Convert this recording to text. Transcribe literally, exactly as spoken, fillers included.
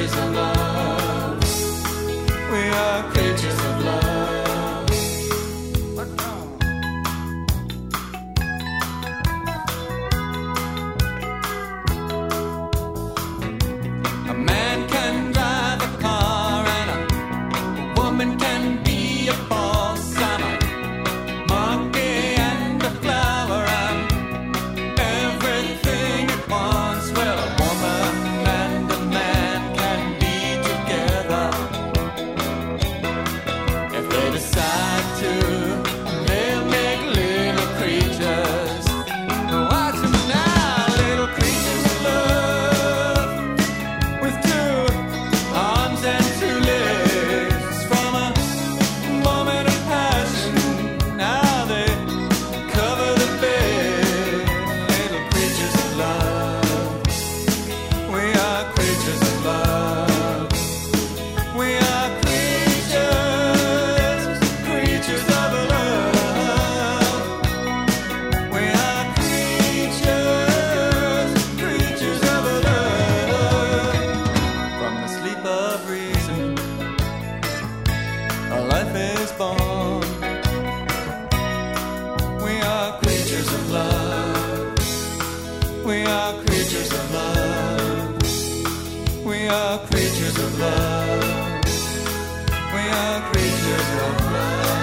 creatures of love. We are creatures of love. A man can drive a car and a woman can be a boss. I'm a monkey and a flower. I'm everything at once. Well, a woman and a man can be together if they decide to. They'll make little creatures. Watch them now, little creatures of love with two arms and two legs. From a moment of passion, now they cover the bed. Little creatures of love. We are creatures of love. We are creatures, creatures of love. We are creatures, creatures of love. From the sleep of reason, a life is born. We are creatures of love. We are creatures of love. We are creatures of love. We are creatures of love.